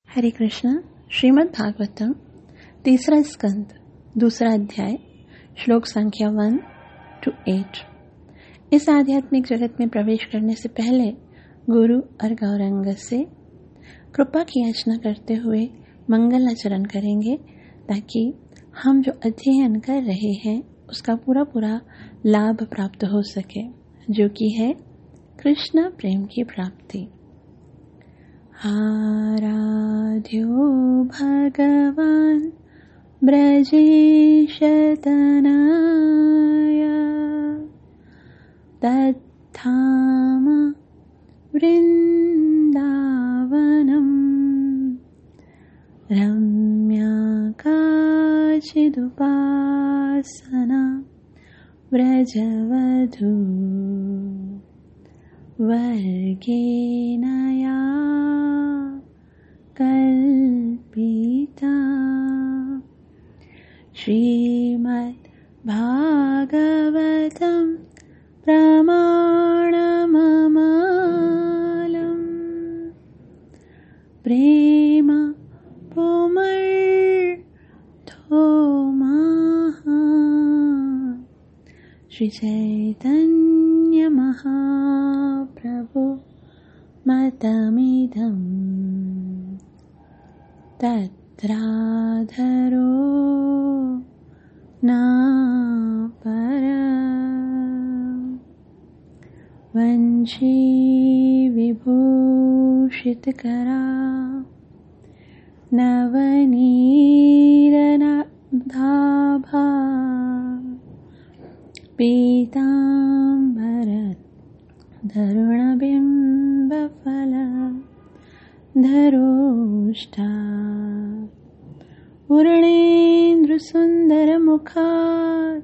हरे कृष्ण। श्रीमद् भागवतम तीसरा स्कंद दूसरा अध्याय श्लोक संख्या 1 to 8। इस आध्यात्मिक जगत में प्रवेश करने से पहले गुरु और गौरंग से कृपा की याचना करते हुए मंगल आचरण करेंगे ताकि हम जो अध्ययन कर रहे हैं उसका पूरा लाभ प्राप्त हो सके, जो कि है कृष्ण प्रेम की प्राप्ति। आराध्यो भगवान् ब्रजेशतनय तद्धाम वृन्दावनम् रम्या काचिदुपासना व्रजवधू वर्गेण या कल्पिता। श्रीमद् भागवतं प्रमाणममालम् प्रेम पुमर्थो महा श्री चैतन्य महाप्रभु मतमिदम् तत्राधरो नापर वंशी विभूषितकरा नवनीरनाभाभा पीताम्बर धरुणबिम्बफल धरोष्ठा पूर्णेन्दुसुन्दरमुखात्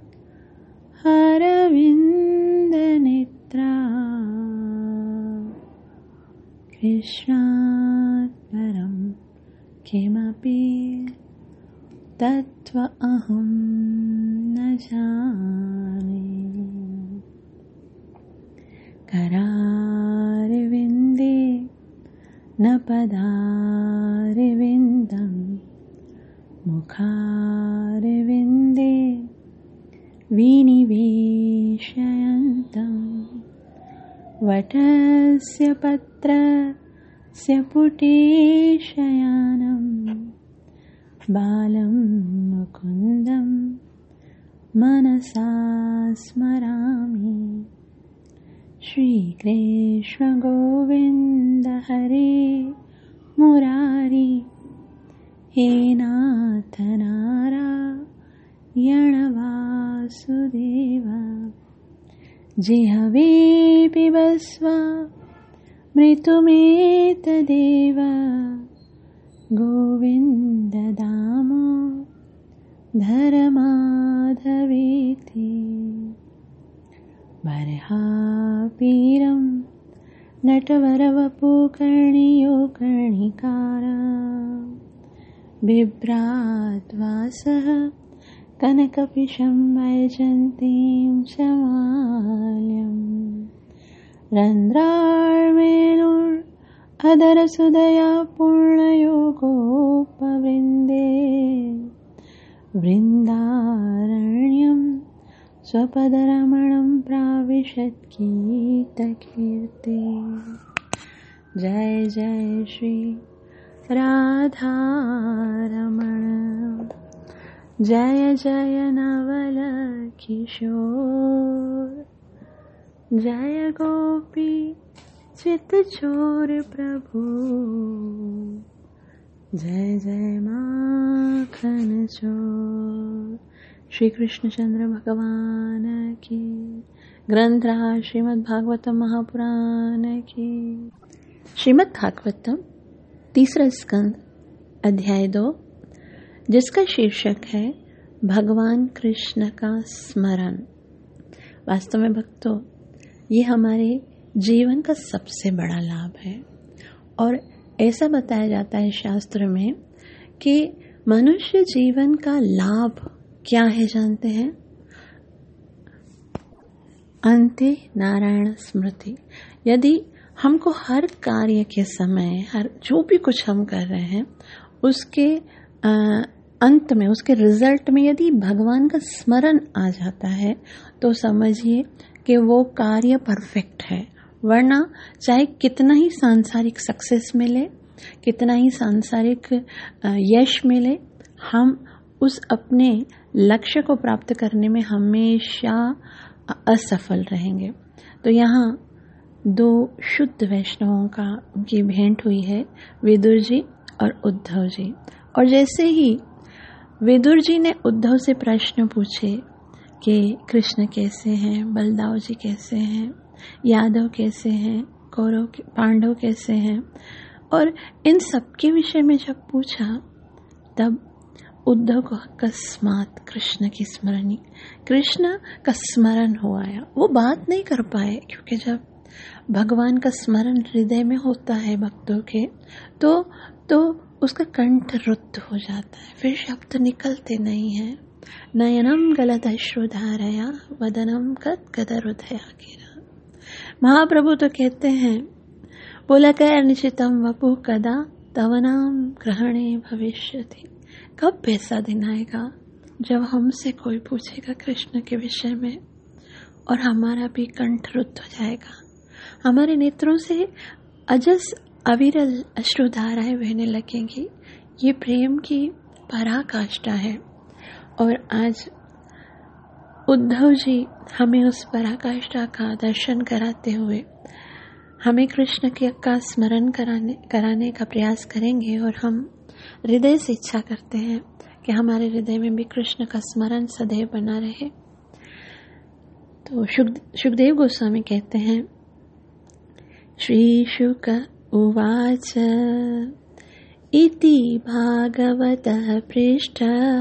हरविन्दनेत्रा कृष्णात् परं किमपि तत्त्व अहं न जाने। करारविन्दे न पदारविन्दं मुखारविन्दे विनिवेशयन्तं वटस्य पत्रस्य पुटेशयानं बालं मुकुन्दं मनसा स्मरामि। श्रीकृष्ण गोविन्द हरे मुरारी हे नाथ नारायण वासुदेव। जिह्वे पिबस्व मृत्युमेतदेव गोविन्द दामोदर माधवेति। बर्हापीरं नटवरवपुकर्णियो कर्णिकार बिभ्राट्वासः कनकपिशं वैजन्तीं च माल्यं रन्ध्रार्वेणुरधरसुदया पूर्णयोगोपवृन्दे वृन्दारण्यं स्वपदरमणं प्राविशद्गीतकीर्ते। जय जय श्री राधारमण जय जय नवल किशोर जय गोपी चित्तचोर प्रभु जय जय माखन चोर। श्री कृष्णचंद्र भगवान की। ग्रंथ रहा श्रीमद् भागवतम महापुराण की। श्रीमद् भागवतम तीसरा स्कंद अध्याय 2, जिसका शीर्षक है भगवान कृष्ण का स्मरण। वास्तव में भक्तों, ये हमारे जीवन का सबसे बड़ा लाभ है और ऐसा बताया जाता है शास्त्र में कि मनुष्य जीवन का लाभ क्या है जानते हैं? अंते नारायण स्मृति। यदि हमको हर कार्य के समय, हर जो भी कुछ हम कर रहे हैं उसके अंत में, उसके रिजल्ट में यदि भगवान का स्मरण आ जाता है तो समझिए कि वो कार्य परफेक्ट है। वरना चाहे कितना ही सांसारिक सक्सेस मिले, कितना ही सांसारिक यश मिले, हम उस अपने लक्ष्य को प्राप्त करने में हमेशा असफल रहेंगे। तो यहाँ दो शुद्ध वैष्णवों की भेंट हुई है, विदुर जी और उद्धव जी। और जैसे ही विदुर जी ने उद्धव से प्रश्न पूछे कि कृष्ण कैसे हैं, बलदाव जी कैसे हैं, यादव कैसे हैं, कौरव पांडव कैसे हैं, और इन सब के विषय में जब पूछा तब उद्धव को अकस्मात कृष्ण की स्मरण, कृष्ण का स्मरण हो आया। वो बात नहीं कर पाए क्योंकि जब भगवान का स्मरण हृदय में होता है भक्तों के तो उसका कंठ रुद्ध हो जाता है, फिर शब्द निकलते नहीं हैं। नयनम गलत अश्रुधारया वदनम गदरुदया गिरा। महाप्रभु तो कहते हैं, बोला कर निश्चितम वपु कदा तवनाम ग्रहणे भविष्यति। कब ऐसा दिन आएगा जब हमसे कोई पूछेगा कृष्ण के विषय में और हमारा भी कंठ रुद्ध हो जाएगा, हमारे नेत्रों से अजस अविरल अश्रुधाराएं बहने लगेंगी। ये प्रेम की पराकाष्ठा है। और आज उद्धव जी हमें उस पराकाष्ठा का दर्शन कराते हुए हमें कृष्ण का स्मरण कराने का प्रयास करेंगे। और हम हृदय से इच्छा करते हैं कि हमारे हृदय में भी कृष्ण का स्मरण सदैव बना रहे। तो सुखदेव गोस्वामी कहते हैं, श्री शुक उवाच इति भागवतः पृष्ठ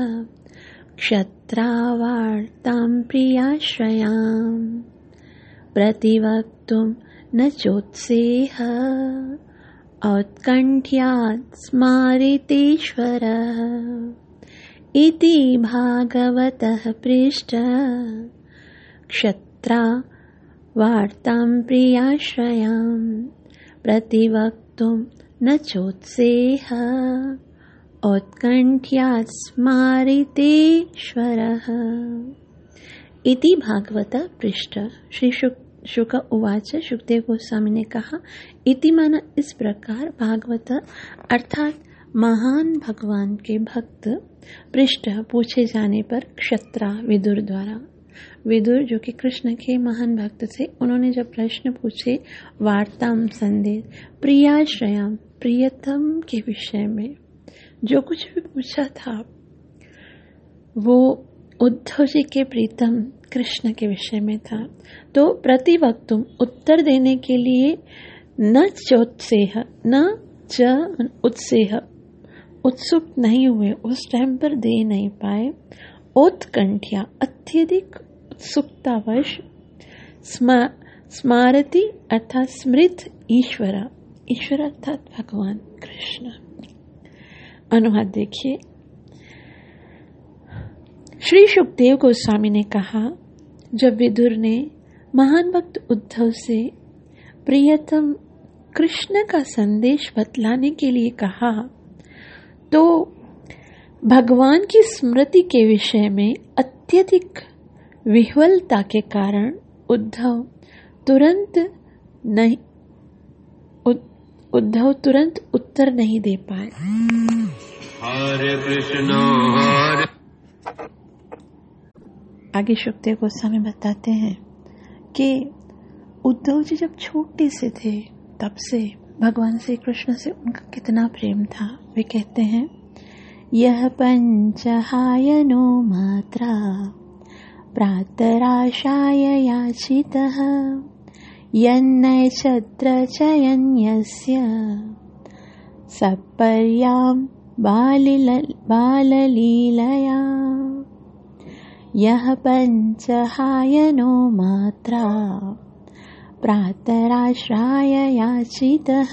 क्षत्रावार्तां प्रियाश्रयां प्रतिवक्तुं न चोत्सेह औत्कण्ठ्यात् स्मारितेश्वरः। इति भागवतः पृष्ठ क्षत्रावार्तां प्रियाश्रयां प्रतिवक्तुं न चोत्सेह औत्कण्ठ्यात् स्मारितेश्वरः। इति भागवत पृष्ठ। श्री शुक उवाच, सुखदेव गोस्वामी ने कहा, इति माना इस प्रकार, भागवत अर्थात महान भगवान के भक्त, पृष्ठ पूछे जाने पर, क्षत्रा विदुर द्वारा। विदुर जो कि कृष्ण के महान भक्त थे, उन्होंने जब प्रश्न पूछे वार्ताम संदेश, प्रियाश्रयाम प्रियतम के विषय में, जो कुछ भी पूछा था वो उद्धव जी के प्रीतम कृष्ण के विषय में था। तो प्रतिवक्तुम उत्तर देने के लिए न चोत्सेह, न च उत्सेह, उत्सुक नहीं हुए, उस टाइम पर दे नहीं पाए। उत्कंठ्या अत्यधिक उत्सुकतावश, स्मारती अर्थात स्मृत ईश्वर, ईश्वर अर्थात भगवान कृष्ण। अनुवाद देखिए। श्री सुखदेव गोस्वामी ने कहा, जब विदुर ने महान भक्त उद्धव से प्रियतम कृष्ण का संदेश बतलाने के लिए कहा तो भगवान की स्मृति के विषय में अत्यधिक विह्वलता के कारण उद्धव तुरंत उत्तर नहीं दे पाए। हरे कृष्ण हरे। आगे सुखदेव गोस्वामी बताते हैं कि उद्धव जी जब छोटे से थे तब से भगवान श्री कृष्ण से उनका कितना प्रेम था। वे कहते हैं, यह पंचहायनो मात्रा प्रातराशाय याचितः यन्नैच्छत्र च यन्यस्य सपर्यां बाललीलया। यह पंचहायनो मात्रा प्रातराश्राय याचितः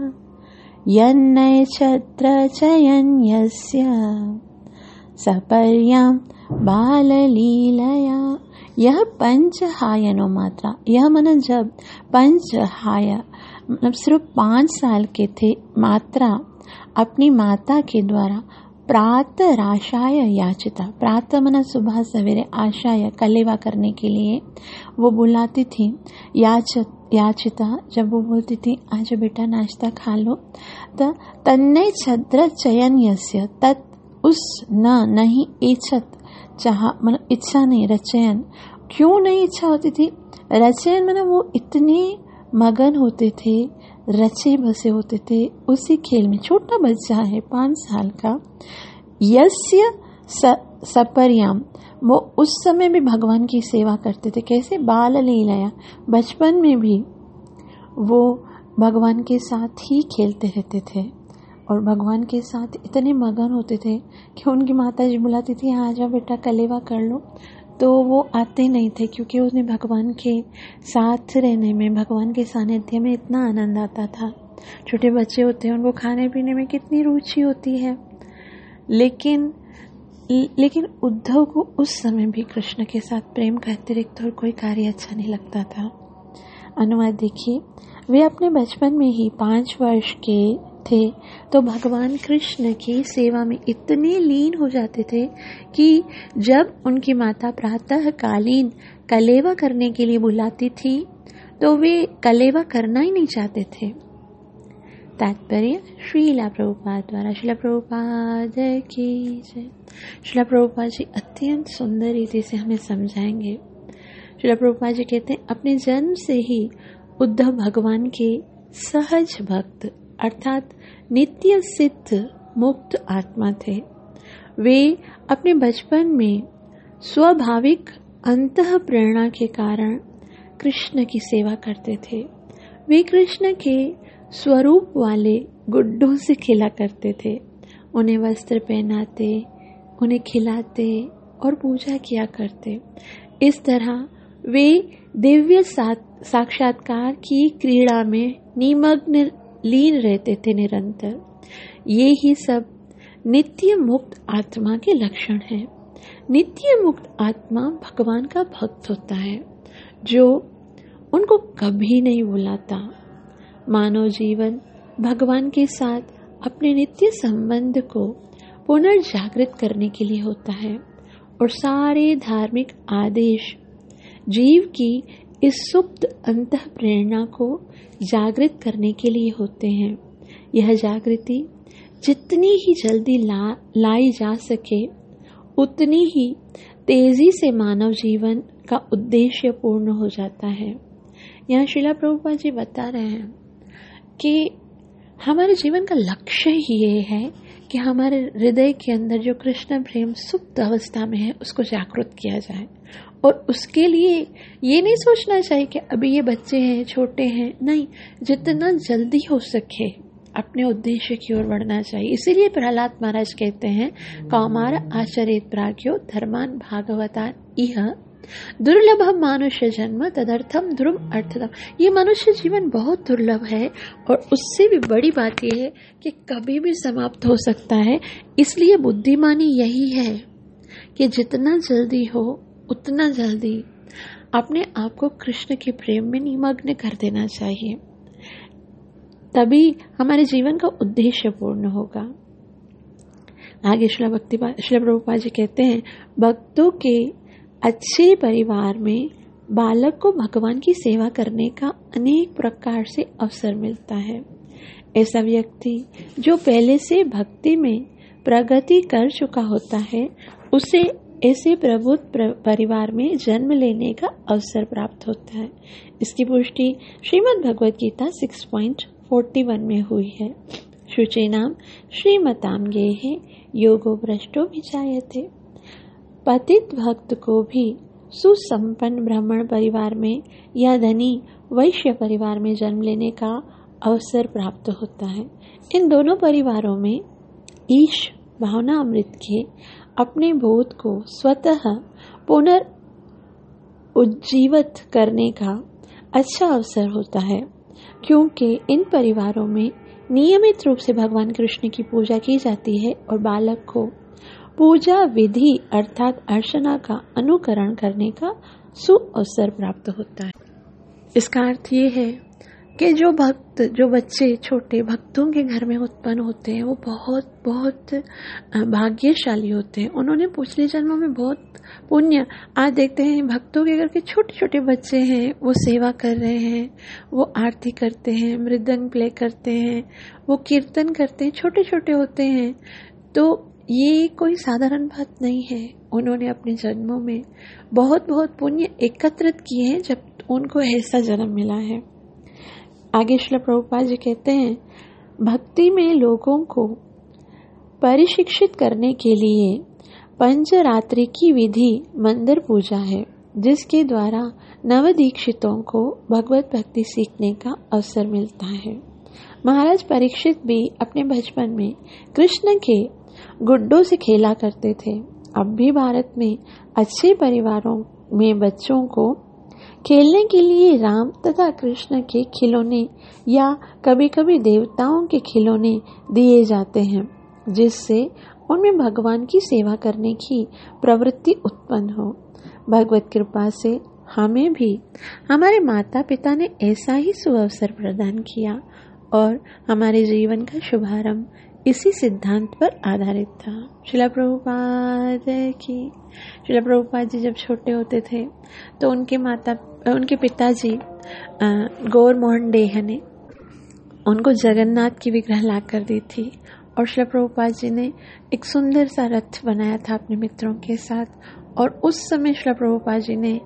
यन्नैच्छत्र च यन्यस्य सपर्यां बाललीलया। यह पंचहायनो मात्रा, यह मन जब पंचहाय मतलब सिर्फ 5 साल के थे, मात्रा अपनी माता के द्वारा प्रातः आशाय याचिता, प्रातः मना सुबह सवेरे, आशाय कलेवा करने के लिए वो बुलाती थी, याचिता जब वो बोलती थी आज बेटा नाश्ता खा लो, तो तन्नय छद्र चयन यस्य, तत् उस न नहीं इच्छत, चाह मतलब इच्छा नहीं, रचयन, क्यों नहीं इच्छा होती थी, रचयन मतलब वो इतने मगन होते थे, रचे बसे होते थे उसी खेल में। छोटा बच्चा है 5 साल का, यस्य सपर्याम, वो उस समय भी भगवान की सेवा करते थे। कैसे? बाल लीलाया, बचपन में भी वो भगवान के साथ ही खेलते रहते थे और भगवान के साथ इतने मगन होते थे कि उनकी माता जी बुलाती थी आ जाओ बेटा कलेवा कर लो, तो वो आते नहीं थे क्योंकि उन्हें भगवान के साथ रहने में, भगवान के सानिध्य में इतना आनंद आता था। छोटे बच्चे होते हैं, उनको खाने पीने में कितनी रुचि होती है, लेकिन उद्धव को उस समय भी कृष्ण के साथ प्रेम का अतिरिक्त और कोई कार्य अच्छा नहीं लगता था। अनुवाद देखिए, वे अपने बचपन में ही 5 वर्ष के थे तो भगवान कृष्ण की सेवा में इतने लीन हो जाते थे कि जब उनकी माता प्रातः कालीन कलेवा करने के लिए बुलाती थी तो वे कलेवा करना ही नहीं चाहते थे। तात्पर्य श्रीला प्रभुपाद द्वारा। श्रीला प्रभुपाद की जय। श्रीला प्रभुपाद जी अत्यंत सुंदर रीति से हमें समझाएंगे। श्रीला प्रभुपाद जी कहते हैं अपने जन्म से ही उद्धव भगवान के सहज भक्त अर्थात नित्य सिद्ध मुक्त आत्मा थे। वे अपने बचपन में स्वाभाविक अंतः प्रेरणा के कारण कृष्ण की सेवा करते थे। वे कृष्ण के स्वरूप वाले गुड्डों से खेला करते थे, उन्हें वस्त्र पहनाते, उन्हें खिलाते और पूजा किया करते। इस तरह वे दिव्य साक्षात्कार की क्रीड़ा में निमग्न लीन रहते थे निरंतर। ये ही सब नित्य मुक्त आत्मा के लक्षण हैं। नित्य मुक्त आत्मा भगवान का भक्त होता है जो उनको कभी नहीं भुलाता। मानव जीवन भगवान के साथ अपने नित्य संबंध को पुनर्जागृत करने के लिए होता है और सारे धार्मिक आदेश जीव की इस सुप्त अंतः प्रेरणा को जागृत करने के लिए होते हैं। यह जागृति जितनी ही जल्दी लाई जा सके उतनी ही तेजी से मानव जीवन का उद्देश्य पूर्ण हो जाता है। यहाँ श्रीला प्रभुपाद जी बता रहे हैं कि हमारे जीवन का लक्ष्य ही ये है कि हमारे हृदय के अंदर जो कृष्ण प्रेम सुप्त अवस्था में है उसको जागृत किया जाए। और उसके लिए ये नहीं सोचना चाहिए कि अभी ये बच्चे हैं, छोटे हैं, नहीं, जितना जल्दी हो सके अपने उद्देश्य की ओर बढ़ना चाहिए। इसीलिए प्रहलाद महाराज कहते हैं कौमार आचरित प्राज्ञो धर्मान भागवतान इह दुर्लभम मानुष्य जन्म तदर्थम ध्रुव अर्थतम। ये मनुष्य जीवन बहुत दुर्लभ है और उससे भी बड़ी बात यह है कि कभी भी समाप्त हो सकता है। इसलिए बुद्धिमानी यही है कि जितना जल्दी हो उतना जल्दी अपने आप को कृष्ण के प्रेम में निमग्न कर देना चाहिए, तभी हमारे जीवन का उद्देश्य पूर्ण होगा। आगे श्रील प्रभुपाद जी कहते हैं भक्तों के अच्छे परिवार में बालक को भगवान की सेवा करने का अनेक प्रकार से अवसर मिलता है। ऐसा व्यक्ति जो पहले से भक्ति में प्रगति कर चुका होता है उसे ऐसे प्रबुद्ध परिवार में जन्म लेने का अवसर प्राप्त होता है। इसकी पुष्टि श्रीमद् भगवद गीता 6.41 में हुई है। शुचि नाम श्रीमताम गेहे योगो भ्रष्टो विजायते। पतित भक्त को भी सुसंपन्न ब्राह्मण परिवार में या धनी वैश्य परिवार में जन्म लेने का अवसर प्राप्त होता है। इन दोनों परिवारों में ईश भावना अमृत के अपने बोध को स्वतः पुनर्उज्जीवित करने का अच्छा अवसर होता है, क्योंकि इन परिवारों में नियमित रूप से भगवान कृष्ण की पूजा की जाती है और बालक को पूजा विधि अर्थात अर्चना का अनुकरण करने का सुअवसर प्राप्त होता है। इसका अर्थ ये है कि जो भक्त, जो बच्चे छोटे भक्तों के घर में उत्पन्न होते हैं वो बहुत बहुत भाग्यशाली होते हैं। उन्होंने पिछले जन्मों में बहुत पुण्य, आज देखते हैं भक्तों के घर के छोटे छोटे बच्चे हैं, वो सेवा कर रहे हैं, वो आरती करते हैं, मृदंग प्ले करते हैं, वो कीर्तन करते हैं, छोटे छोटे होते हैं। तो ये कोई साधारण बात नहीं है। उन्होंने अपने जन्मों में बहुत बहुत पुण्य एकत्रित किए हैं जब उनको ऐसा जन्म मिला है। आगे श्रील प्रभुपाद जी कहते हैं, भक्ति में लोगों को परिशिक्षित करने के लिए पंचरात्रि की विधि मंदिर पूजा है, जिसके द्वारा नवदीक्षितों को भगवत भक्ति सीखने का अवसर मिलता है। महाराज परीक्षित भी अपने बचपन में कृष्ण के गुड्डों से खेला करते थे। अब भी भारत में अच्छे परिवारों में बच्चों को खेलने के लिए राम तथा कृष्ण के खिलौने या कभी कभी देवताओं के खिलौने दिए जाते हैं, जिससे उनमें भगवान की सेवा करने की प्रवृत्ति उत्पन्न हो। भगवत कृपा से हमें भी हमारे माता पिता ने ऐसा ही सुअवसर प्रदान किया और हमारे जीवन का शुभारंभ इसी सिद्धांत पर आधारित था। श्रील प्रभुपाद की। श्रील प्रभुपाद जी जब छोटे होते थे तो उनके पिताजी गौर मोहन डेह ने उनको जगन्नाथ की विग्रह ला कर दी थी और श्रील प्रभुपाद जी ने एक सुंदर सा रथ बनाया था अपने मित्रों के साथ, और उस समय श्रील प्रभुपाद जी ने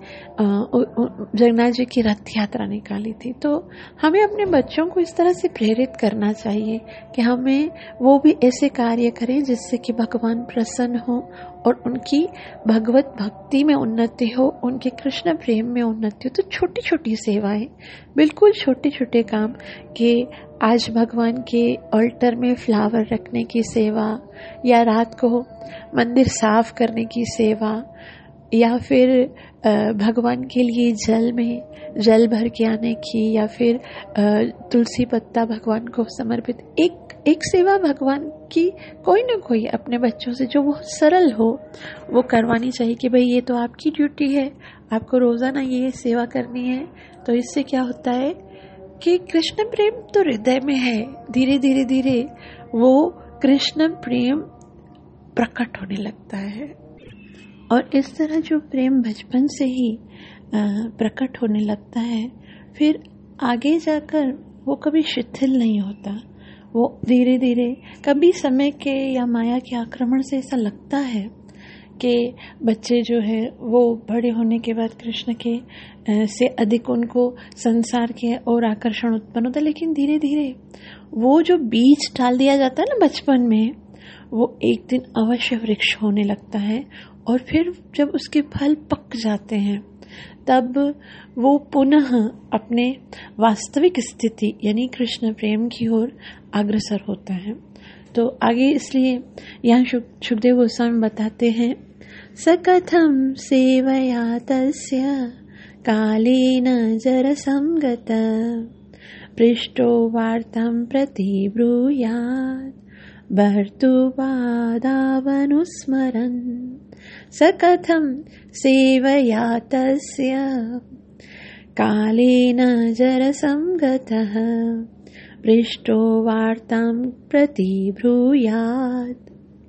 जगन्नाथ जी की रथ यात्रा निकाली थी। तो हमें अपने बच्चों को इस तरह से प्रेरित करना चाहिए कि हमें वो भी ऐसे कार्य करें जिससे कि भगवान प्रसन्न हो और उनकी भगवत भक्ति में उन्नति हो, उनके कृष्ण प्रेम में उन्नति हो। तो छोटी छोटी सेवाएं, बिल्कुल छोटे छोटे काम, कि आज भगवान के ऑल्टर में फ्लावर रखने की सेवा, या रात को मंदिर साफ करने की सेवा, या फिर भगवान के लिए जल में जल भर के आने की, या फिर तुलसी पत्ता भगवान को समर्पित, एक सेवा भगवान की कोई ना कोई अपने बच्चों से जो बहुत सरल हो वो करवानी चाहिए कि भाई ये तो आपकी ड्यूटी है, आपको रोजाना ये सेवा करनी है। तो इससे क्या होता है कि कृष्ण प्रेम तो हृदय में है, धीरे धीरे धीरे वो कृष्ण प्रेम प्रकट होने लगता है। और इस तरह जो प्रेम बचपन से ही प्रकट होने लगता है, फिर आगे जाकर वो कभी शिथिल नहीं होता। वो धीरे धीरे, कभी समय के या माया के आक्रमण से ऐसा लगता है कि बच्चे जो है वो बड़े होने के बाद कृष्ण के से अधिक उनको संसार के और आकर्षण उत्पन्न होता है, लेकिन धीरे धीरे वो जो बीज डाल दिया जाता है ना बचपन में, वो एक दिन अवश्य वृक्ष होने लगता है। और फिर जब उसके फल पक जाते हैं तब वो पुनः अपने वास्तविक स्थिति यानी कृष्ण प्रेम की ओर अग्रसर होता है। तो आगे इसलिए यहाँ सुखदेव गोस्वामी बताते हैं, सकथम सेवया तस्य कालेन जरसंगत पृष्ठो वार्तां प्रति ब्रूयात् भर्तुपादावनुस्मरन्। सकथं सेवया तस्य कालेन जरसंगतः पृष्ठो वार्तां प्रति ब्रूयात्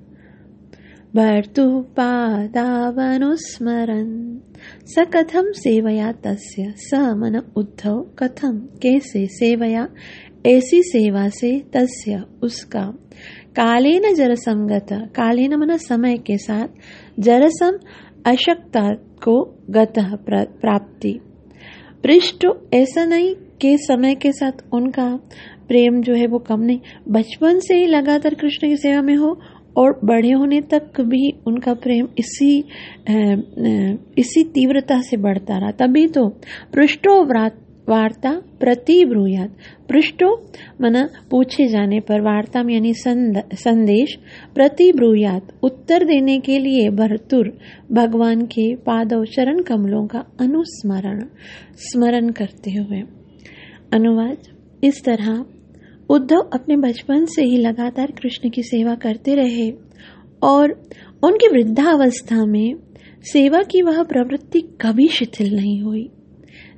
भर्तुपादावनुस्मरन्। सकथं सेवया तस्य, स मन उद्धव, कथम कैसे, सेवया ऐसी सेवा से, तस्य उसका, कालेन जरसंगत, कालेन मन समय के साथ, जरसम अशक्ता को, गतः प्राप्ति, पृष्ठ ऐसा नहीं कि समय के साथ उनका प्रेम जो है वो कम नहीं, बचपन से ही लगातार कृष्ण की सेवा में हो और बड़े होने तक भी उनका प्रेम इसी तीव्रता से बढ़ता रहा। तभी तो पृष्ठो वार्ता प्रति ब्रूयात, पृष्ठो मना पूछे जाने पर, वार्ता यानी संदेश, प्रति ब्रूयात उत्तर देने के लिए, भर्तुर भगवान के पादों चरण कमलों का अनुस्मरण स्मरण करते हुए। अनुवाद, इस तरह उद्धव अपने बचपन से ही लगातार कृष्ण की सेवा करते रहे और उनकी वृद्धावस्था में सेवा की वह प्रवृत्ति कभी शिथिल नहीं हुई।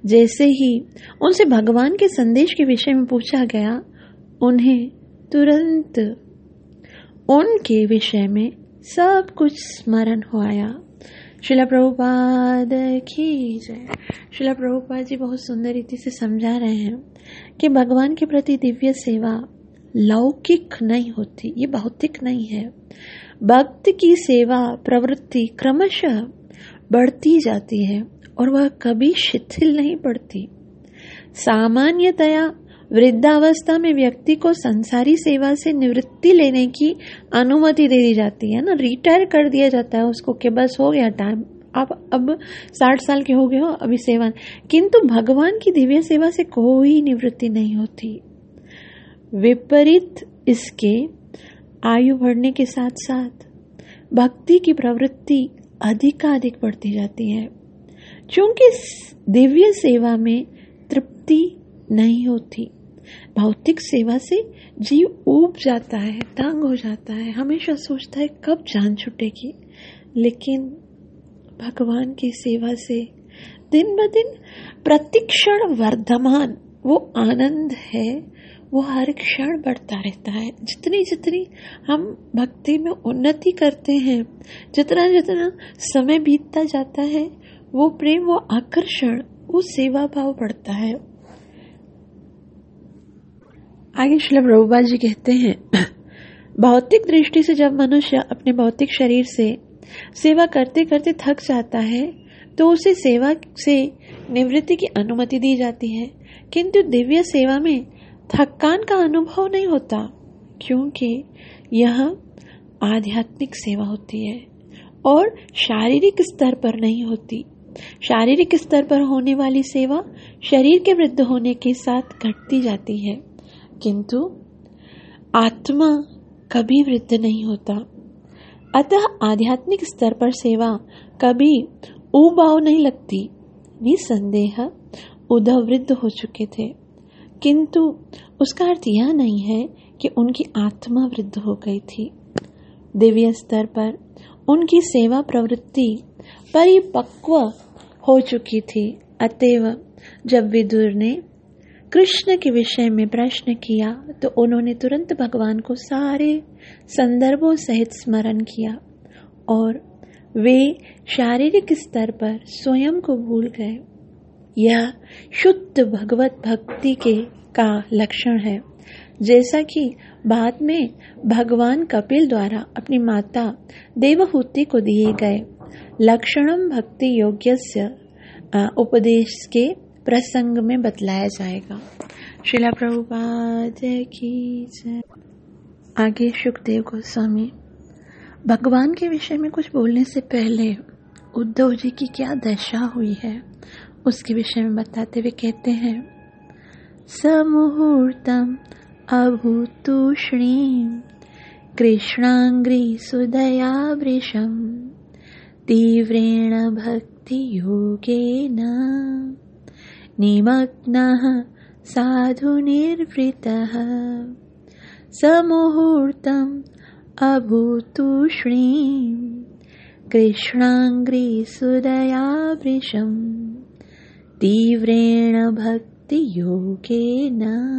जैसे ही उनसे भगवान के संदेश के विषय में पूछा गया, उन्हें तुरंत उनके विषय में सब कुछ स्मरण हो आया। श्रील प्रभुपाद की जय। श्रील प्रभुपाद जी बहुत सुंदर रीति से समझा रहे हैं कि भगवान के प्रति दिव्य सेवा लौकिक नहीं होती, ये भौतिक नहीं है। भक्त की सेवा प्रवृत्ति क्रमशः बढ़ती जाती है और वह कभी शिथिल नहीं पड़ती। सामान्यतया वृद्धावस्था में व्यक्ति को संसारी सेवा से निवृत्ति लेने की अनुमति दे दी जाती है ना, रिटायर कर दिया जाता है उसको कि बस हो गया टाइम, आप अब 60 साल के हो गए हो, अभी सेवा। किंतु भगवान की दिव्य सेवा से कोई निवृत्ति नहीं होती। विपरीत इसके आयु बढ़ने के साथ साथ भक्ति की प्रवृत्ति अधिकाधिक बढ़ती जाती है। क्योंकि दिव्य सेवा में तृप्ति नहीं होती, भौतिक सेवा से जीव ऊब जाता है, तंग हो जाता है, हमेशा सोचता है कब जान छूटेगी। लेकिन भगवान की सेवा से दिन ब दिन प्रतिक्षण वर्धमान वो आनंद है, वो हर क्षण बढ़ता रहता है। जितनी जितनी हम भक्ति में उन्नति करते हैं, जितना जितना समय बीतता जाता है, वो प्रेम, वो आकर्षण, वो सेवा भाव बढ़ता है। आगे श्रील प्रभुपाद जी कहते हैं, भौतिक दृष्टि से जब मनुष्य अपने भौतिक शरीर से सेवा करते करते थक जाता है तो उसे सेवा से निवृत्ति की अनुमति दी जाती है। किंतु दिव्य सेवा में थकान का अनुभव नहीं होता, क्योंकि यह आध्यात्मिक सेवा होती है और शारीरिक स्तर पर नहीं होती। शारीरिक स्तर पर होने वाली सेवा शरीर के वृद्ध होने के साथ घटती जाती है, किंतु आत्मा कभी वृद्ध नहीं होता। अतः आध्यात्मिक स्तर पर सेवा कभी उबाऊ नहीं लगती। निसंदेह उद्धव वृद्ध हो चुके थे, किंतु उसका अर्थ यह नहीं है कि उनकी आत्मा वृद्ध हो गई थी। दिव्य स्तर पर उनकी सेवा प्रवृत्ति परिपक्व हो चुकी थी। अतएव जब विदुर ने कृष्ण के विषय में प्रश्न किया तो उन्होंने तुरंत भगवान को सारे संदर्भों सहित स्मरण किया और वे शारीरिक स्तर पर स्वयं को भूल गए। यह शुद्ध भगवत भक्ति का लक्षण है। जैसा कि बाद में भगवान कपिल द्वारा अपनी माता देवहूति को दिए गए लक्षणम भक्ति योग्यस्य उपदेश के प्रसंग में बतलाया जाएगा। श्रील प्रभुपाद की जय। आगे सुखदेव गोस्वामी भगवान के विषय में कुछ बोलने से पहले उद्धव जी की क्या दशा हुई है उसके विषय में बताते हुए कहते हैं, समुहूर्तम अभूतूष्णीं कृष्णांग्री सुदया वृषम तीव्रेण भक्ति योगेन निमग्नः साधु निर्वृतः। समुहूर्तम् अभूतूष्णीं कृष्णांग्री सुदया वृषम् तीव्रेण भक्ति योगेन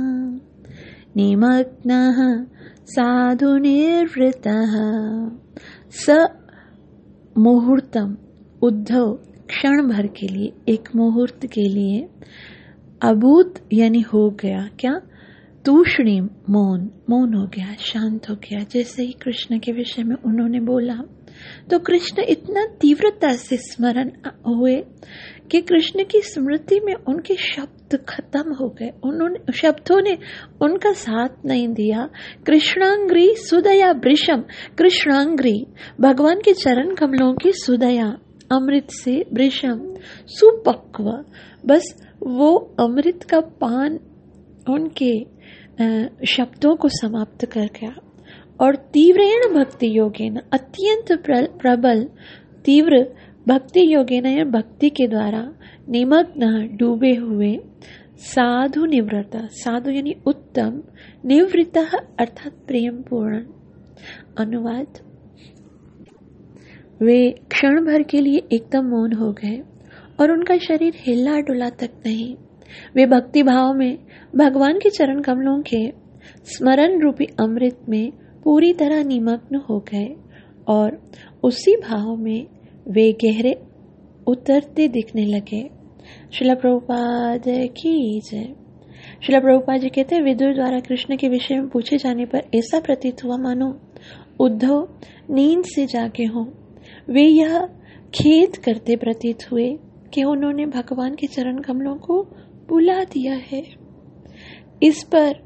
निमग्नः साधु निर्वृतः। स मुहूर्तम उद्धव क्षण भर के लिए, एक मुहूर्त के लिए, अभूत यानी हो गया, क्या, तूष्णी मौन हो गया, शांत हो गया। जैसे ही कृष्ण के विषय में उन्होंने बोला तो कृष्ण इतना तीव्रता से स्मरण हुए कि कृष्ण की स्मृति में उनके शब्द खत्म हो गए। उन्होंने शब्दों ने उनका साथ नहीं दिया। कृष्णांग्री सुदया वृषम, कृष्णांग्री भगवान के चरण कमलों की सुदया, अमृत से वृषम सुपक्व, बस वो अमृत का पान उनके शब्दों को समाप्त कर गया। और तीव्रेण भक्ति योगेन, अत्यंत प्रबल तीव्र भक्ति योगेन या भक्ति के द्वारा निमग्न डूबे हुए साधु निवृत, साधु यानी उत्तम, निवृत अर्थात प्रेम पूर्ण। अनुवाद, वे क्षण भर के लिए एकदम मौन हो गए और उनका शरीर हिला डुला तक नहीं। वे भक्ति भाव में भगवान के चरण कमलों के स्मरण रूपी अमृत में पूरी तरह निमग्न हो गए और उसी भाव में वे गहरे उतरते दिखने लगे। श्रील प्रभुपाद की जय। श्रील प्रभुपाद जी कहते हैं, विदुर द्वारा कृष्ण के विषय में पूछे जाने पर ऐसा प्रतीत हुआ मानो उद्धव नींद से जागे हों। वे यह खेद करते प्रतीत हुए कि उन्होंने भगवान के चरण कमलों को बुला दिया है। इस पर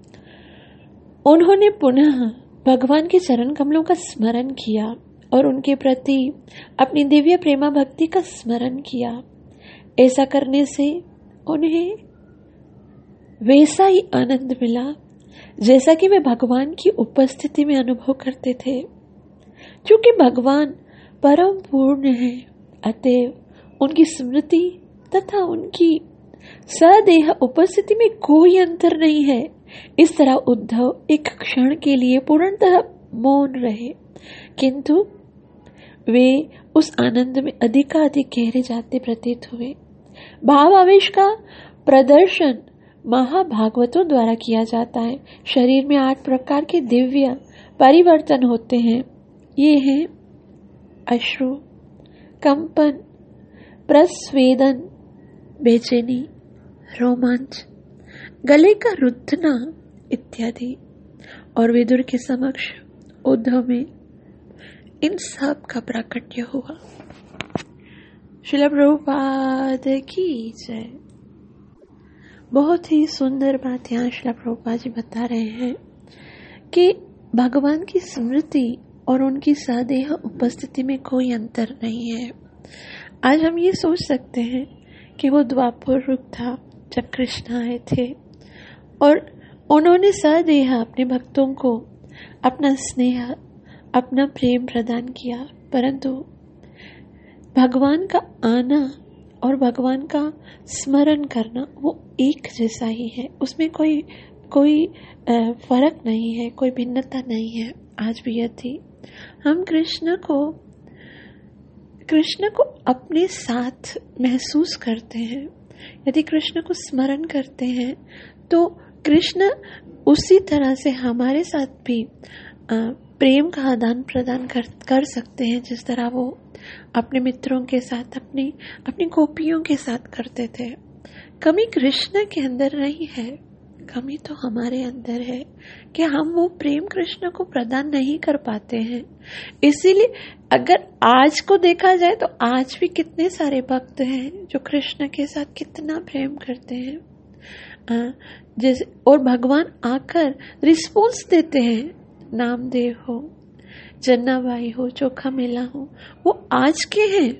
उन्होंने पुनः भगवान के चरण कमलों का स्मरण किया और उनके प्रति अपनी दिव्य प्रेमा भक्ति का स्मरण किया। ऐसा करने से उन्हें वैसा ही आनंद मिला जैसा कि वे भगवान की उपस्थिति में अनुभव करते थे। क्योंकि भगवान परम पूर्ण है, अतएव उनकी स्मृति तथा उनकी सदेह उपस्थिति में कोई अंतर नहीं है। इस तरह उद्धव एक क्षण के लिए पूर्णतः मौन रहे, किंतु वे उस आनंद में अधिकाधिक गहरे जाते प्रतीत हुए। भाव आवेश का प्रदर्शन महाभागवतों द्वारा किया जाता है। शरीर में 8 प्रकार के दिव्य परिवर्तन होते हैं। ये हैं अश्रु, कंपन, प्रस्वेदन, बेचैनी, रोमांच, गले का रुद्धना इत्यादि। और विदुर के समक्ष उद्धव में इन सब का प्राकट्य हुआ। श्रील प्रभुपाद की जय। बहुत ही सुंदर बात यहाँ श्रील प्रभुपाद जी बता रहे हैं कि भगवान की स्मृति और उनकी सदेह उपस्थिति में कोई अंतर नहीं है। आज हम ये सोच सकते हैं कि वो द्वापर युग था जब कृष्ण आए थे और उन्होंने सदेह अपने भक्तों को अपना स्नेह, अपना प्रेम प्रदान किया, परंतु भगवान का आना और भगवान का स्मरण करना वो एक जैसा ही है। उसमें कोई फर्क नहीं है, कोई भिन्नता नहीं है। आज भी यह थी। हम कृष्ण को अपने साथ महसूस करते हैं। यदि कृष्ण को स्मरण करते हैं तो कृष्ण उसी तरह से हमारे साथ भी प्रेम का आदान प्रदान कर सकते हैं, जिस तरह वो अपने मित्रों के साथ, अपनी गोपियों के साथ करते थे। कमी कृष्ण के अंदर नहीं है, कमी तो हमारे अंदर है कि हम वो प्रेम कृष्ण को प्रदान नहीं कर पाते हैं। इसीलिए अगर आज को देखा जाए तो आज भी कितने सारे भक्त हैं जो कृष्ण के साथ कितना प्रेम करते हैं, जैसे और भगवान आकर रिस्पॉन्स देते हैं। नामदेव हो, जन्नाबाई हो, चोखा मेला हो, वो आज के हैं,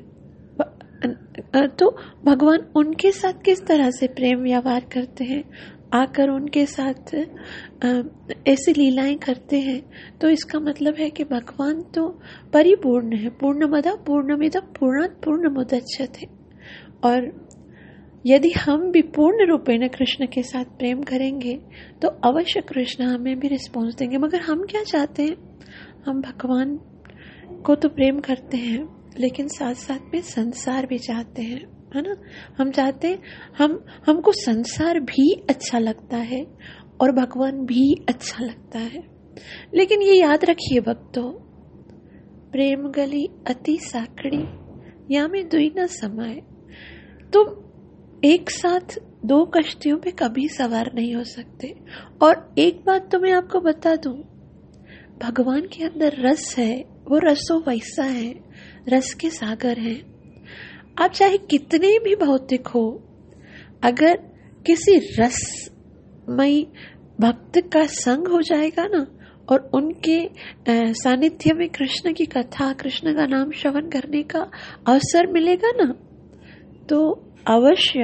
तो भगवान उनके साथ किस तरह से प्रेम व्यवहार करते हैं, आकर उनके साथ ऐसी लीलाएं करते हैं। तो इसका मतलब है कि भगवान तो परिपूर्ण है। पूर्णमदा पूर्णमिदं पूर्णात् पूर्णमुदच्यते। और यदि हम भी पूर्ण रूपेण कृष्ण के साथ प्रेम करेंगे तो अवश्य कृष्ण हमें भी रिस्पॉन्स देंगे। मगर हम क्या चाहते हैं? हम भगवान को तो प्रेम करते हैं, लेकिन साथ साथ में संसार भी चाहते हैं, है ना। हम चाहते हैं हमको संसार भी अच्छा लगता है और भगवान भी अच्छा लगता है। लेकिन ये याद रखिए भक्तों, प्रेम गली अति साकड़ी या में दुई न समाए। तुम एक साथ 2 कश्तियों पे कभी सवार नहीं हो सकते। और एक बात तो मैं आपको बता दूं, भगवान के अंदर रस है, वो रसो वैसा है, रस के सागर हैं। आप चाहे कितने भी भौतिक हो, अगर किसी रसमयी भक्त का संग हो जाएगा ना और उनके सानिध्य में कृष्ण की कथा, कृष्ण का नाम श्रवण करने का अवसर मिलेगा ना, तो अवश्य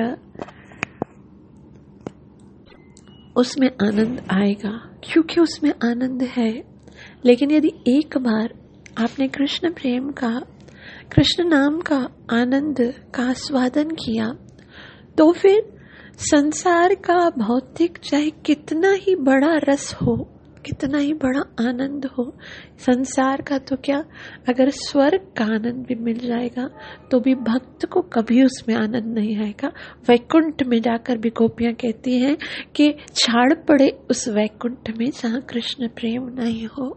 उसमें आनंद आएगा, क्योंकि उसमें आनंद है। लेकिन यदि एक बार आपने कृष्ण प्रेम का, कृष्ण नाम का आनंद का आस्वादन किया, तो फिर संसार का भौतिक चाहे कितना ही बड़ा रस हो, कितना ही बड़ा आनंद हो, संसार का तो क्या, अगर स्वर्ग का आनंद भी मिल जाएगा तो भी भक्त को कभी उसमें आनंद नहीं आएगा। वैकुंठ में जाकर भी गोपियां कहती हैं कि छाड़ पड़े उस वैकुंठ में जहाँ कृष्ण प्रेम नहीं हो।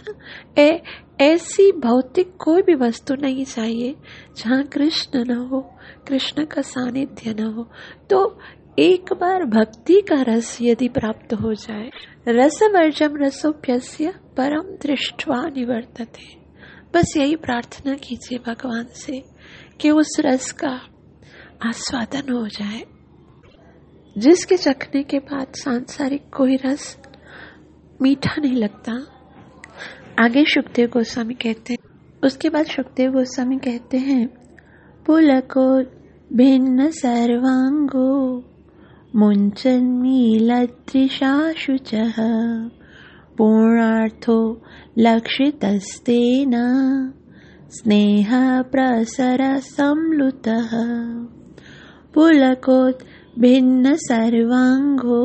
ऐसी भौतिक कोई भी वस्तु नहीं चाहिए जहाँ कृष्ण न हो, कृष्ण का सानिध्य न हो। तो एक बार भक्ति का रस यदि प्राप्त हो जाए, रसवर्जम रसोप्यस्य परम दृष्ट्वा निवर्तते, बस यही प्रार्थना कीजिए भगवान से कि उस रस का आस्वादन हो जाए, जिसके चखने के बाद सांसारिक कोई रस मीठा नहीं लगता। आगे सुखदेव गोस्वामी कहते हैं, उसके बाद सुखदेव गोस्वामी कहते हैं, पुलको भिन्न सर्वांगो मुञ्चन्मीलदृशा शुचः पूर्णार्थो लक्षितस्तेन स्नेह प्रसर संलुतः। पुलकोत् भिन्न सर्वांगो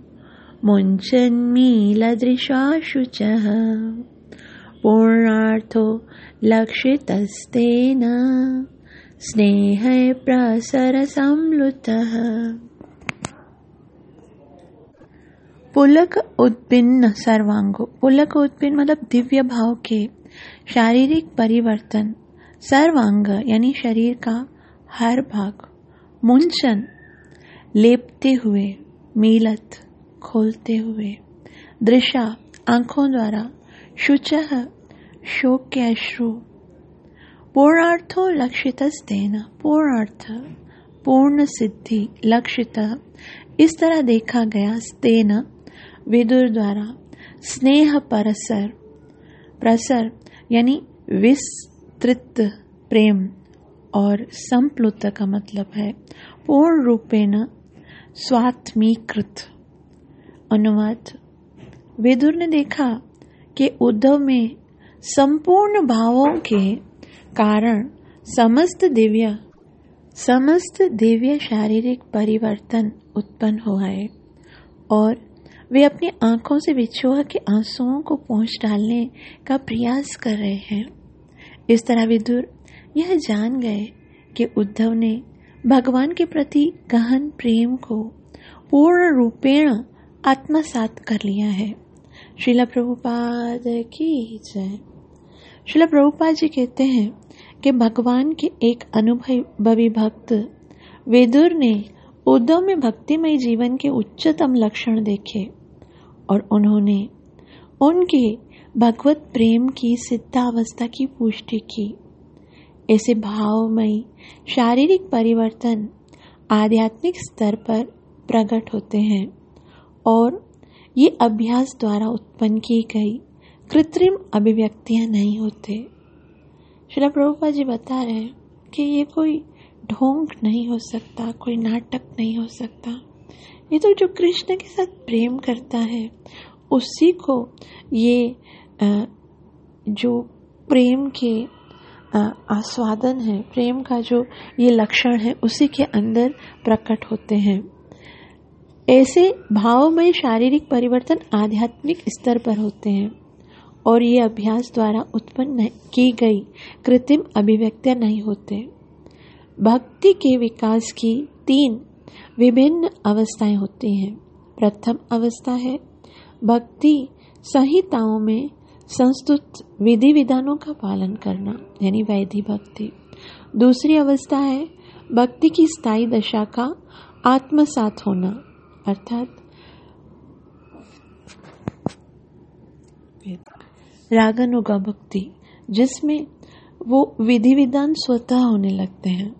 मुञ्चन्मीलदृशा शुचः पूर्णार्थो लक्षितस्तेन स्नेह प्रसर संलुतः। पुलक उत्पन्न सर्वांगो, पुलक उत्पन्न मतलब दिव्य भाव के शारीरिक परिवर्तन, सर्वांग यानी शरीर का हर भाग, मुंचन लेपते हुए, मीलत खोलते हुए, दृशा आंखों द्वारा, शुचः शोक के अश्रु, पूर्णार्थो लक्षितस्तेन पूर्णार्थ पूर्ण सिद्धि, लक्षितः इस तरह देखा गया, स्तेन विदुर द्वारा, स्नेह परसर, प्रसर यानी विस्तृत प्रेम, और संप्लुत का मतलब है पूर्ण रूपेण स्वात्मीकृत। अनुवाद, विदुर ने देखा कि उद्धव में संपूर्ण भावों के कारण समस्त दिव्य शारीरिक परिवर्तन उत्पन्न हुआ है और वे अपनी आंखों से विछोह के आंसुओं को पोंछ डालने का प्रयास कर रहे हैं। इस तरह विदुर यह जान गए कि उद्धव ने भगवान के प्रति गहन प्रेम को पूर्ण रूपेण आत्मसात कर लिया है। श्रील प्रभुपाद की जय। श्रील प्रभुपाद जी कहते हैं कि भगवान के एक अनुभवी भक्त विदुर ने उद्धव में भक्तिमय जीवन के उच्चतम लक्षण देखे और उन्होंने उनके भगवत प्रेम की सिद्धावस्था की पुष्टि की। ऐसे भावमयी शारीरिक परिवर्तन आध्यात्मिक स्तर पर प्रकट होते हैं और ये अभ्यास द्वारा उत्पन्न की गई कृत्रिम अभिव्यक्तियां नहीं होते। श्रील प्रभुपाद जी बता रहे हैं कि ये कोई ढोंग नहीं हो सकता, कोई नाटक नहीं हो सकता। ये तो जो कृष्ण के साथ प्रेम करता है उसी को ये जो प्रेम के आस्वादन है, प्रेम का जो ये लक्षण है उसी के अंदर प्रकट होते हैं। ऐसे भावमय शारीरिक परिवर्तन आध्यात्मिक स्तर पर होते हैं और ये अभ्यास द्वारा उत्पन्न की गई कृत्रिम अभिव्यक्तियां नहीं होते। भक्ति के विकास की 3 विभिन्न अवस्थाएं होती हैं। प्रथम अवस्था है भक्ति संहिताओं में संस्तुत विधि विधानों का पालन करना, यानी वैधि भक्ति। दूसरी अवस्था है भक्ति की स्थायी दशा का आत्मसात होना, अर्थात रागानुगा भक्ति, जिसमें वो विधि विधान स्वतः होने लगते हैं।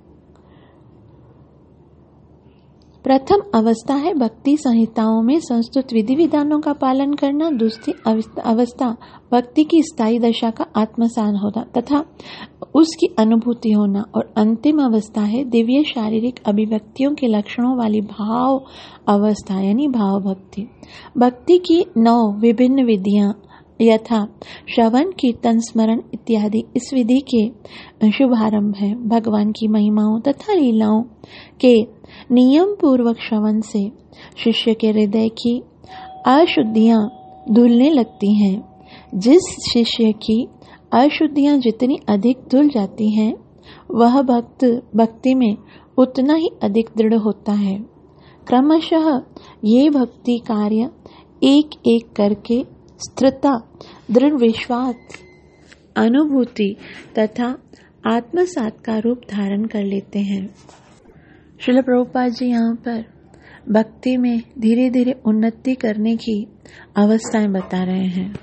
प्रथम अवस्था है भक्ति संहिताओं में संस्तुत विधि विधानों का पालन करना। दूसरी अवस्था भक्ति की स्थायी दशा का आत्मसान होना तथा उसकी अनुभूति होना। और अंतिम अवस्था है दिव्य शारीरिक अभिव्यक्तियों के लक्षणों वाली भाव अवस्था, यानी भाव भक्ति। भक्ति की 9 विभिन्न विधियां यथा श्रवण, कीर्तन, स्मरण इत्यादि इस विधि के शुभारंभ है। भगवान की महिमाओं तथा लीलाओं के नियम पूर्वक श्रवण से शिष्य के हृदय की अशुद्धियां धुलने लगती हैं। जिस शिष्य की अशुद्धियां जितनी अधिक धुल जाती हैं, वह भक्त भक्ति में उतना ही अधिक दृढ़ होता है। क्रमशः ये भक्ति कार्य एक एक करके स्थिरता, दृढ़ विश्वास, अनुभूति तथा आत्मसात का रूप धारण कर लेते हैं। श्रील प्रभुपाद जी यहाँ पर भक्ति में धीरे धीरे उन्नति करने की अवस्थाएं बता रहे हैं।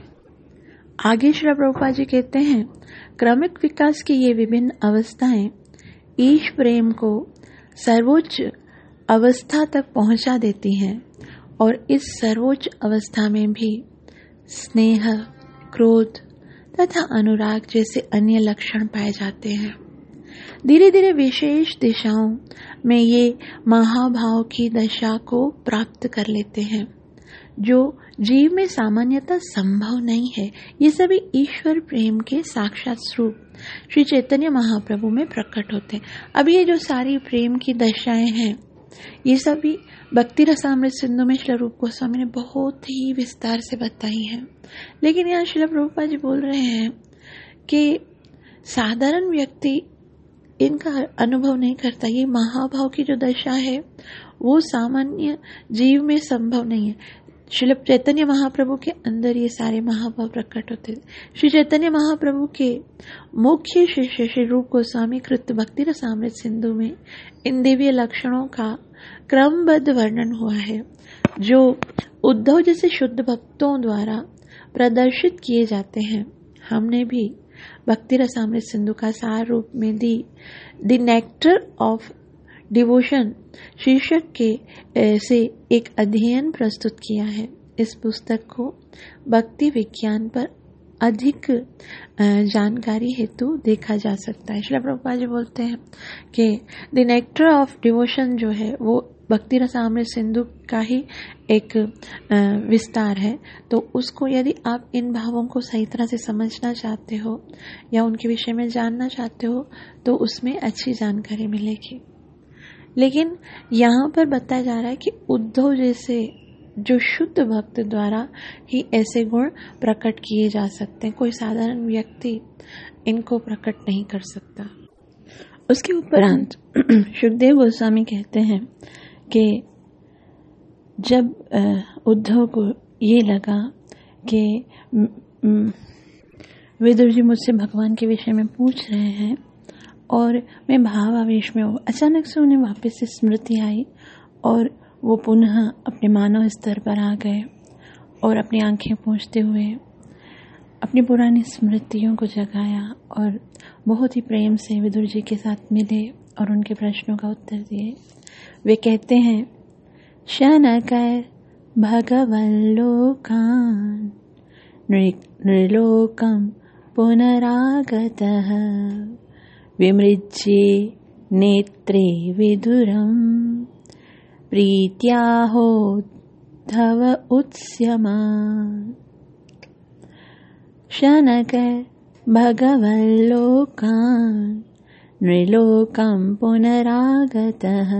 आगे श्रील प्रभुपाद जी कहते हैं, क्रमिक विकास की ये विभिन्न अवस्थाएं ईश प्रेम को सर्वोच्च अवस्था तक पहुंचा देती हैं और इस सर्वोच्च अवस्था में भी स्नेह, क्रोध तथा अनुराग जैसे अन्य लक्षण पाए जाते हैं। धीरे धीरे विशेष दिशाओं में ये महाभाव की दशा को प्राप्त कर लेते हैं, जो जीव में सामान्यतः संभव नहीं है। ये सभी ईश्वर प्रेम के साक्षात स्वरूप श्री चैतन्य महाप्रभु में प्रकट होते हैं। अब ये जो सारी प्रेम की दशाएं हैं, ये सभी भक्ति रसामृत सिंधु में श्रील रूप गोस्वामी ने बहुत ही विस्तार से बताई हैं। लेकिन यहाँ श्रील प्रभुपाद जी बोल रहे हैं कि साधारण व्यक्ति इनका अनुभव नहीं करता। ये महाभाव की जो दशा है वो सामान्य जीव में संभव नहीं है। श्री चैतन्य महाप्रभु के अंदर ये सारे महाभाव प्रकट होते थे। श्री चैतन्य महाप्रभु के मुख्य शिष्य श्री रूप गोस्वामी कृत भक्ति रसामृत सिंधु में इन दिव्य लक्षणों का क्रमबद्ध वर्णन हुआ है, जो उद्धव जैसे शुद्ध भक्तों द्वारा प्रदर्शित किए जाते हैं। हमने भी भक्ति रसामृत सिंधु का सार रूप में द नेक्टर ऑफ डिवोशन शीर्षक के से एक अध्ययन प्रस्तुत किया है। इस पुस्तक को भक्ति विज्ञान पर अधिक जानकारी हेतु देखा जा सकता है। श्रील प्रभुपाद जी बोलते हैं कि द नेक्टर ऑफ डिवोशन जो है वो भक्ति रसामृत सिंधु का ही एक विस्तार है। तो उसको यदि आप इन भावों को सही तरह से समझना चाहते हो या उनके विषय में जानना चाहते हो तो उसमें अच्छी जानकारी मिलेगी। लेकिन यहाँ पर बताया जा रहा है कि उद्धव जैसे जो शुद्ध भक्त द्वारा ही ऐसे गुण प्रकट किए जा सकते हैं। कोई साधारण व्यक्ति इनको प्रकट नहीं कर सकता। उसके उपरांत सुखदेव गोस्वामी कहते हैं कि जब उद्धव को ये लगा कि विदुर जी मुझसे भगवान के विषय में पूछ रहे हैं और मैं भाव आवेश में हूँ, अचानक से उन्हें वापस से स्मृति आई और वो पुनः अपने मानव स्तर पर आ गए और अपनी आंखें पोंछते हुए अपनी पुरानी स्मृतियों को जगाया और बहुत ही प्रेम से विदुर जी के साथ मिले और उनके प्रश्नों का उत्तर दिए। वे कहते हैं, शनकर भगवल्लोकान् नृलोकं पुनरागतः विमृज्ये नेत्रे विदुरं प्रीत्याहोद्धव उत्स्यमान्। शनकर भगवल्लोकान् नृलोकं पुनरागतः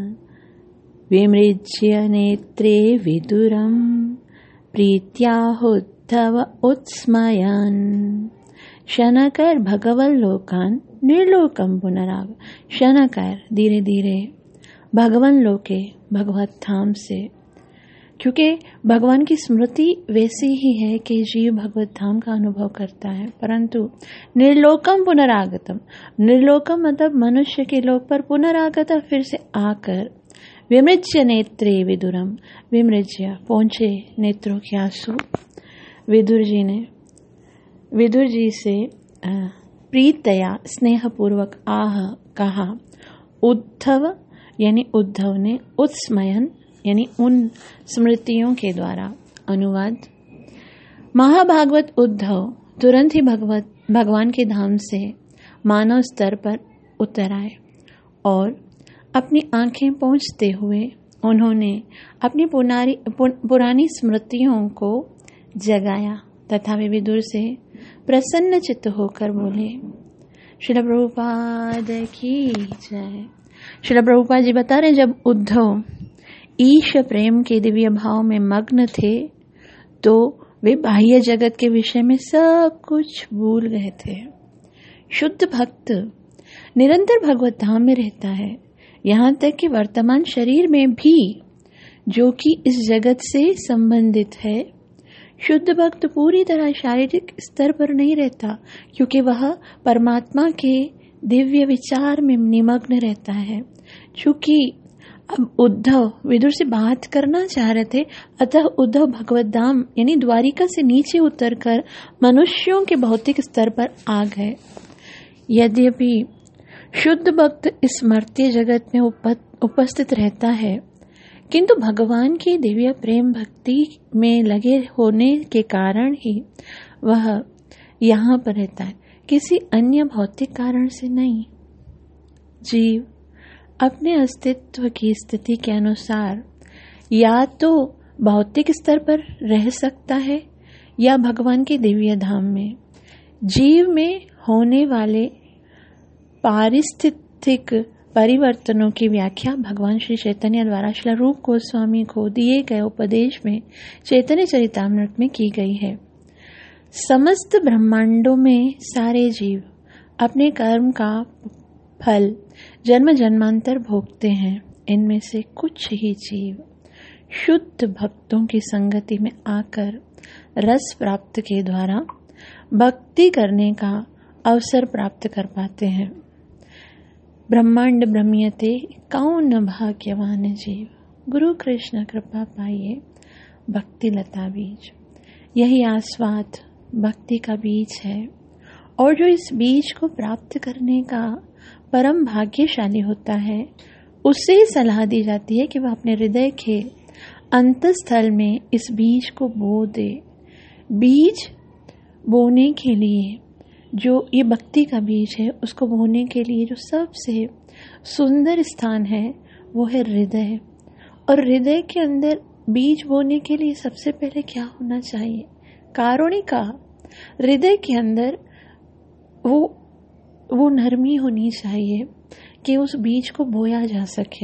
विमृज्य नेत्रे विदुरं प्रीत्याहोद्धव उत्स्मयन्। शनकर भगवल्लोकान् निर्लोकम पुनराग। शनकर धीरे धीरे भगवान लोके भगवत धाम से, क्योंकि भगवान की स्मृति वैसी ही है कि जीव भगवत धाम का अनुभव करता है, परंतु निर्लोकम पुनरागतम, निर्लोकम मतलब मनुष्य के लोक पर, पुनरागत फिर से आकर, विमृज्य नेत्रे विदुरम, विमृज्य पहुंचे नेत्रों के आंसू। विदुर जी से प्रीतया स्नेहपूर्वक कहा। उद्धव यानी उद्धव ने, उत्स्मयन यानी उन स्मृतियों के द्वारा। अनुवाद, महाभागवत उद्धव तुरंत ही भगवान के धाम से मानव स्तर पर उतर आए और अपनी आंखें पोंछते हुए उन्होंने अपनी पुरानी स्मृतियों को जगाया तथा वे विदुर से प्रसन्न चित्त होकर बोले, श्रील प्रभुपाद की जय। श्रील प्रभुपाद जी बता रहे, जब उद्धव ईश प्रेम के दिव्य भाव में मग्न थे तो वे बाह्य जगत के विषय में सब कुछ भूल गए थे। शुद्ध भक्त निरंतर भगवत धाम में रहता है, यहाँ तक कि वर्तमान शरीर में भी, जो कि इस जगत से संबंधित है। शुद्ध भक्त पूरी तरह शारीरिक स्तर पर नहीं रहता, क्योंकि वह परमात्मा के दिव्य विचार में निमग्न रहता है। चूंकि अब उद्धव विदुर से बात करना चाह रहे थे, अतः उद्धव भगवत धाम यानी द्वारिका से नीचे उतरकर मनुष्यों के भौतिक स्तर पर आ गए। यद्यपि शुद्ध भक्त इस मर्त्य जगत में उपस्थित रहता है, किंतु भगवान की दिव्य प्रेम भक्ति में लगे होने के कारण ही वह यहाँ पर रहता है, किसी अन्य भौतिक कारण से नहीं। जीव अपने अस्तित्व की स्थिति के अनुसार या तो भौतिक स्तर पर रह सकता है या भगवान के दिव्य धाम में। जीव में होने वाले पारिस्थितिक परिवर्तनों की व्याख्या भगवान श्री चैतन्य द्वारा श्री रूप गोस्वामी को दिए गए उपदेश में चैतन्य चरितामृत में की गई है। समस्त ब्रह्मांडों में सारे जीव अपने कर्म का फल जन्म जन्मांतर भोगते हैं। इनमें से कुछ ही जीव शुद्ध भक्तों की संगति में आकर रस प्राप्त के द्वारा भक्ति करने का अवसर प्राप्त कर पाते हैं। ब्रह्मांड ब्रह्मियते कौन भाग्यवान जीव, गुरु कृष्ण कृपा पाइए भक्ति लता बीज। यही आस्वाद भक्ति का बीज है, और जो इस बीज को प्राप्त करने का परम भाग्यशाली होता है, उससे सलाह दी जाती है कि वह अपने हृदय के अंतस्थल में इस बीज को बो दे। बीज बोने के लिए, जो ये भक्ति का बीज है, उसको बोने के लिए जो सबसे सुंदर स्थान है वो है हृदय। और हृदय के अंदर बीज बोने के लिए सबसे पहले क्या होना चाहिए? कारुणिका। हृदय के अंदर वो नरमी होनी चाहिए कि उस बीज को बोया जा सके।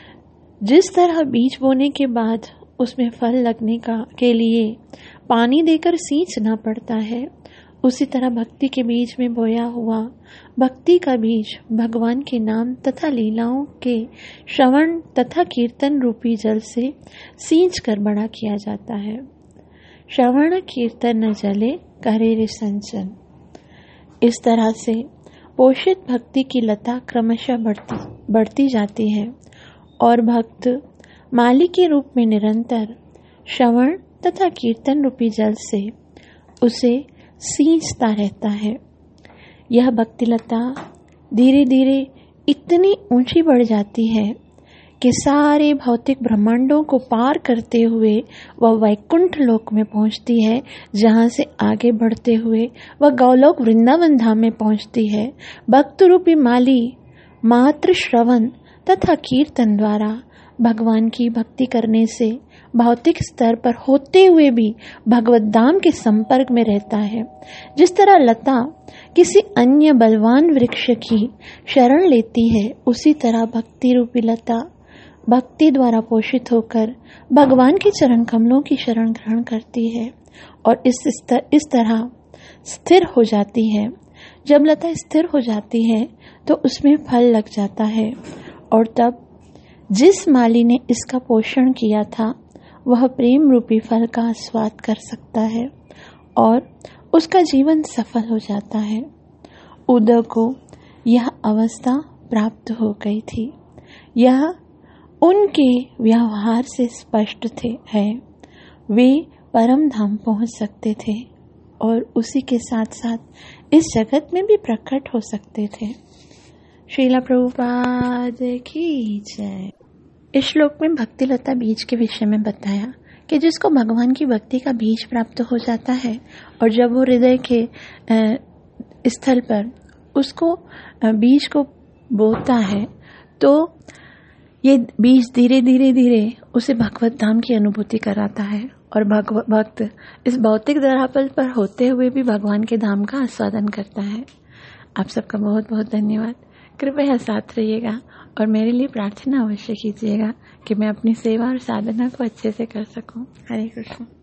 जिस तरह बीज बोने के बाद उसमें फल लगने के लिए पानी देकर सींचना पड़ता है, उसी तरह भक्ति के बीज में बोया हुआ भक्ति का बीज भगवान के नाम तथा लीलाओं के श्रवण तथा कीर्तन रूपी जल से सींच कर बड़ा किया जाता है। श्रवण कीर्तन न जले करे रे संचन। इस तरह से पोषित भक्ति की लता क्रमशः बढ़ती जाती है, और भक्त माली के रूप में निरंतर श्रवण तथा कीर्तन रूपी जल से उसे सींचता रहता है। यह भक्तिलता धीरे धीरे इतनी ऊंची बढ़ जाती है कि सारे भौतिक ब्रह्मांडों को पार करते हुए वह वैकुंठ लोक में पहुंचती है, जहां से आगे बढ़ते हुए वह गौलोक वृंदावन धाम में पहुंचती है। भक्त रूपी माली मात्र श्रवण तथा कीर्तन द्वारा भगवान की भक्ति करने से भौतिक स्तर पर होते हुए भी भगवत धाम के संपर्क में रहता है। जिस तरह लता किसी अन्य बलवान वृक्ष की शरण लेती है, उसी तरह भक्ति रूपी लता भक्ति द्वारा पोषित होकर भगवान के चरण कमलों की शरण ग्रहण करती है और इस तरह स्थिर हो जाती है। जब लता स्थिर हो जाती है तो उसमें फल लग जाता है, और तब जिस माली ने इसका पोषण किया था वह प्रेम रूपी फल का आस्वाद कर सकता है और उसका जीवन सफल हो जाता है। उद्धव को यह अवस्था प्राप्त हो गई थी। यह उनके व्यवहार से स्पष्ट है। वे परम धाम पहुंच सकते थे और उसी के साथ साथ इस जगत में भी प्रकट हो सकते थे। श्रीला प्रभुपाद की जय। इस श्लोक में भक्ति लता बीज के विषय में बताया कि जिसको भगवान की भक्ति का बीज प्राप्त हो जाता है और जब वो हृदय के स्थल पर उसको बीज को बोता है तो ये बीज धीरे धीरे उसे भगवत धाम की अनुभूति कराता है और भक्त इस भौतिक धरातल पर होते हुए भी भगवान के धाम का आस्वादन करता है। आप सबका बहुत बहुत धन्यवाद। कृपया साथ रहिएगा और मेरे लिए प्रार्थना अवश्य कीजिएगा कि मैं अपनी सेवा और साधना को अच्छे से कर सकूं। हरे कृष्ण।